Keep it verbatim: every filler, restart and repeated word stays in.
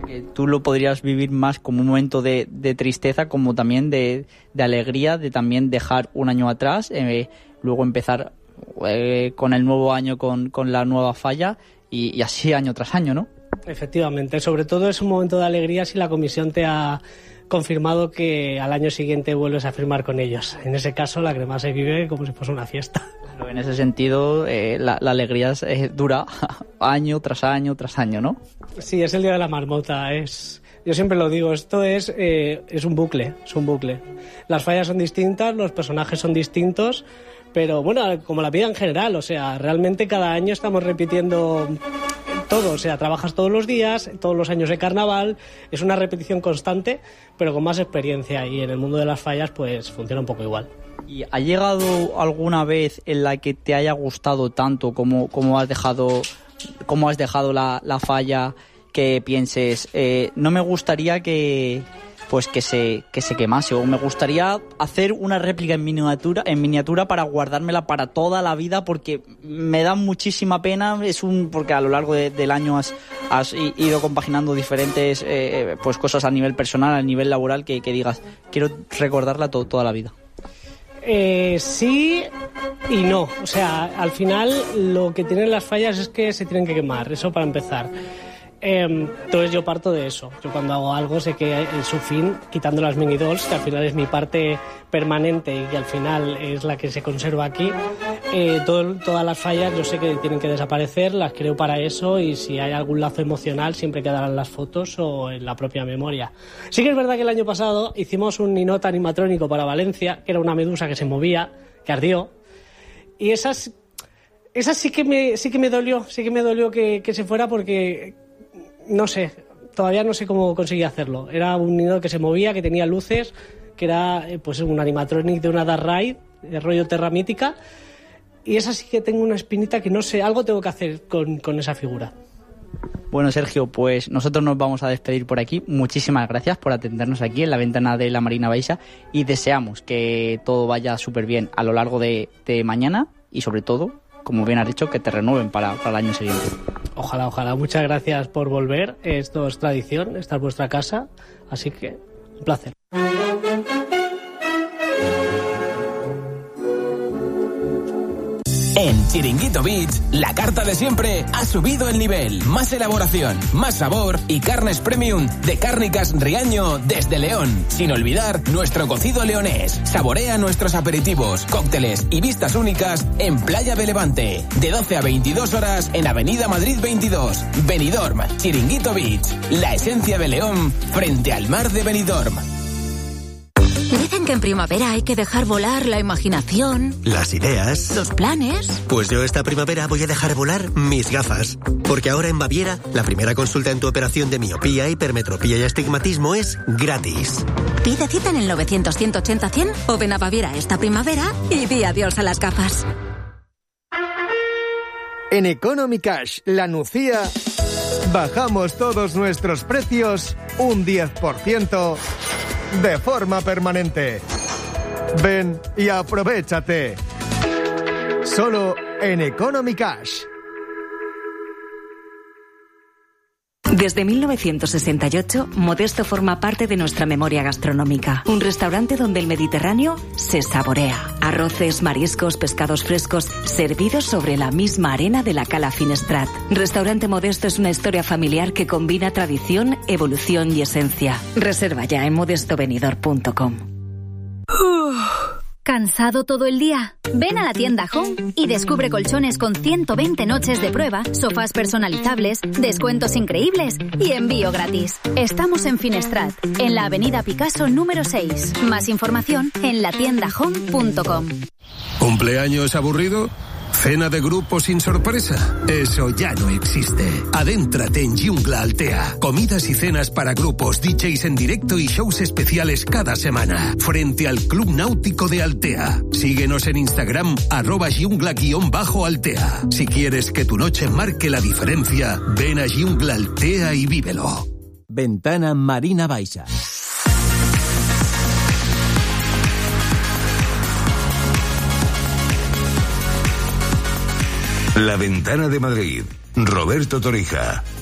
Eh, tú lo podrías vivir más como un momento de, de tristeza, como también de, de alegría, de también dejar un año atrás, eh, luego empezar eh, con el nuevo año, con, con la nueva falla y, y así año tras año, ¿no? Efectivamente, sobre todo es un momento de alegría si la comisión te ha confirmado que al año siguiente vuelves a firmar con ellos. En ese caso la crema se vive como si fuese una fiesta. En ese sentido, eh, la, la alegría es, eh, dura año tras año tras año, ¿no? Sí, es el día de la marmota. Es, yo siempre lo digo, esto es, eh, es un bucle, es un bucle. Las fallas son distintas, los personajes son distintos, pero bueno, como la vida en general, o sea, realmente cada año estamos repitiendo todo, o sea, trabajas todos los días, todos los años de carnaval, es una repetición constante, pero con más experiencia, y en el mundo de las fallas pues funciona un poco igual. ¿Y ha llegado alguna vez en la que te haya gustado tanto como, como has dejado, como has dejado la, la falla, que pienses, eh, no me gustaría que, pues que se, que se quemase, o me gustaría hacer una réplica en miniatura, en miniatura para guardármela para toda la vida, porque me da muchísima pena, es un, porque a lo largo de, del año has, has ido compaginando diferentes eh, pues cosas a nivel personal, a nivel laboral, que, que digas, quiero recordarla to, toda la vida? Eh, sí y no. O sea, al final lo que tienen las fallas es que se tienen que quemar, eso para empezar. Eh, entonces yo parto de eso. Yo cuando hago algo sé que en su fin, quitando las mini dolls, que al final es mi parte permanente y que al final es la que se conserva aquí, eh, todo, todas las fallas yo sé que tienen que desaparecer, las creo para eso, y si hay algún lazo emocional siempre quedarán las fotos o en la propia memoria. Sí que es verdad que el año pasado hicimos un ninot animatrónico para Valencia, que era una medusa que se movía, que ardió, y esas, esas sí que me, sí que me dolió, sí que me dolió que, que se fuera, porque no sé, todavía no sé cómo conseguí hacerlo. Era un ninot que se movía, que tenía luces, que era pues un animatronic de una Dark Ride, de rollo Terra Mítica, y esa sí que tengo una espinita que no sé, algo tengo que hacer con, con esa figura. Bueno, Sergio, pues nosotros nos vamos a despedir por aquí. Muchísimas gracias por atendernos aquí en la ventana de la Marina Baixa, y deseamos que todo vaya súper bien a lo largo de, de mañana, y sobre todo, como bien has dicho, que te renueven para, para el año siguiente. Ojalá, ojalá. Muchas gracias por volver. Esto es tradición, esta es vuestra casa, así que un placer. En Chiringuito Beach, la carta de siempre ha subido el nivel. Más elaboración, más sabor y carnes premium de Cárnicas Riaño desde León. Sin olvidar nuestro cocido leonés. Saborea nuestros aperitivos, cócteles y vistas únicas en Playa de Levante. De doce a veintidós horas en Avenida Madrid veintidós. Benidorm, Chiringuito Beach. La esencia de León frente al mar de Benidorm. Dicen que en primavera hay que dejar volar la imaginación, las ideas, los planes. Pues yo esta primavera voy a dejar volar mis gafas. Porque ahora en Baviera, la primera consulta en tu operación de miopía, hipermetropía y astigmatismo es gratis. Pide cita en el novecientos, ciento ochenta, cien o ven a Baviera esta primavera y di adiós a las gafas. En Economy Cash, la Nucía, bajamos todos nuestros precios un diez por ciento de forma permanente. Ven y aprovéchate. Solo en Economy Cash. Desde mil novecientos sesenta y ocho, Modesto forma parte de nuestra memoria gastronómica. Un restaurante donde el Mediterráneo se saborea. Arroces, mariscos, pescados frescos, servidos sobre la misma arena de la Cala Finestrat. Restaurante Modesto es una historia familiar que combina tradición, evolución y esencia. Reserva ya en modesto benidorm punto com. ¿Cansado todo el día? Ven a la tienda Home y descubre colchones con ciento veinte noches de prueba, sofás personalizables, descuentos increíbles y envío gratis. Estamos en Finestrat, en la avenida Picasso número seis. Más información en la tienda home punto com. ¿Cumpleaños aburrido? ¿Cena de grupo sin sorpresa? Eso ya no existe. Adéntrate en Jungla Altea. Comidas y cenas para grupos, D Js en directo y shows especiales cada semana. Frente al Club Náutico de Altea. Síguenos en Instagram, arroba jungla-altea. Si quieres que tu noche marque la diferencia, ven a Jungla Altea y vívelo. Ventana Marina Baixa. La Ventana de Madrid. Roberto Torija.